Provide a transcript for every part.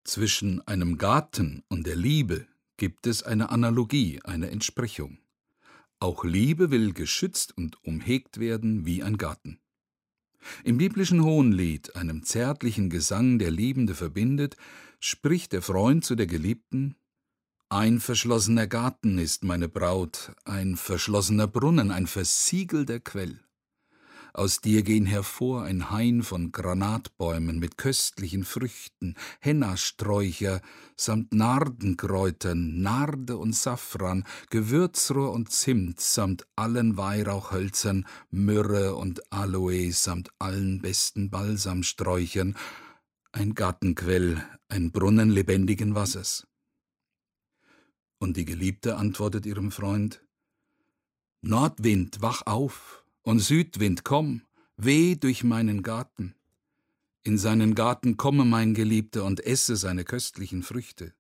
Zwischen einem Garten und der Liebe gibt es eine Analogie, eine Entsprechung. Auch Liebe will geschützt und umhegt werden wie ein Garten. Im biblischen Hohenlied, einem zärtlichen Gesang, der Liebende verbindet, spricht der Freund zu der Geliebten: Ein verschlossener Garten ist meine Braut, ein verschlossener Brunnen, ein versiegelter Quell. Aus dir gehen hervor ein Hain von Granatbäumen mit köstlichen Früchten, Hennasträucher samt Nardenkräutern, Narde und Safran, Gewürzrohr und Zimt samt allen Weihrauchhölzern, Myrrhe und Aloe samt allen besten Balsamsträuchern, ein Gartenquell, ein Brunnen lebendigen Wassers. Und die Geliebte antwortet ihrem Freund: Nordwind, wach auf! Und Südwind, komm, weh durch meinen Garten. In seinen Garten komme mein Geliebter und esse seine köstlichen Früchte.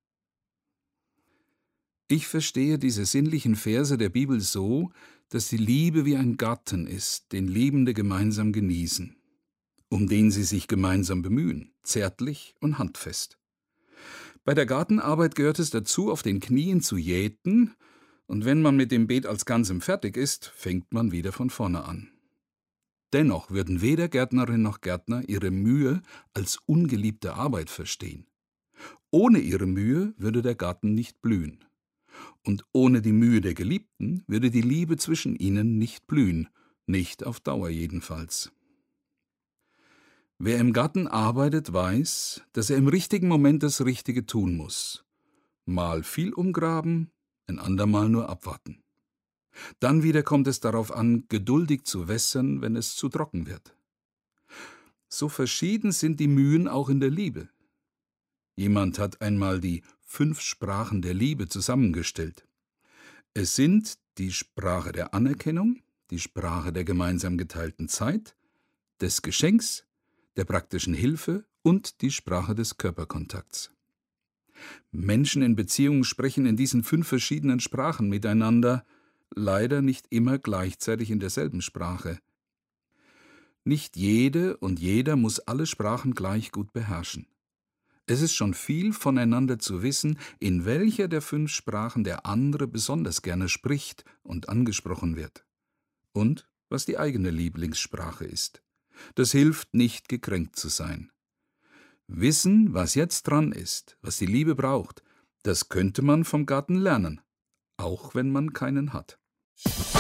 Ich verstehe diese sinnlichen Verse der Bibel so, dass die Liebe wie ein Garten ist, den Liebende gemeinsam genießen, um den sie sich gemeinsam bemühen, zärtlich und handfest. Bei der Gartenarbeit gehört es dazu, auf den Knien zu jäten, und wenn man mit dem Beet als Ganzem fertig ist, fängt man wieder von vorne an. Dennoch würden weder Gärtnerin noch Gärtner ihre Mühe als ungeliebte Arbeit verstehen. Ohne ihre Mühe würde der Garten nicht blühen. Und ohne die Mühe der Geliebten würde die Liebe zwischen ihnen nicht blühen, nicht auf Dauer jedenfalls. Wer im Garten arbeitet, weiß, dass er im richtigen Moment das Richtige tun muss. Mal viel umgraben, ein andermal nur abwarten. Dann wieder kommt es darauf an, geduldig zu wässern, wenn es zu trocken wird. So verschieden sind die Mühen auch in der Liebe. Jemand hat einmal die 5 Sprachen der Liebe zusammengestellt. Es sind die Sprache der Anerkennung, die Sprache der gemeinsam geteilten Zeit, des Geschenks, der praktischen Hilfe und die Sprache des Körperkontakts. Menschen in Beziehungen sprechen in diesen 5 verschiedenen Sprachen miteinander, leider nicht immer gleichzeitig in derselben Sprache. Nicht jede und jeder muss alle Sprachen gleich gut beherrschen. Es ist schon viel voneinander zu wissen, in welcher der 5 Sprachen der andere besonders gerne spricht und angesprochen wird. Und was die eigene Lieblingssprache ist. Das hilft nicht, gekränkt zu sein. Wissen, was jetzt dran ist, was die Liebe braucht, das könnte man vom Garten lernen, auch wenn man keinen hat.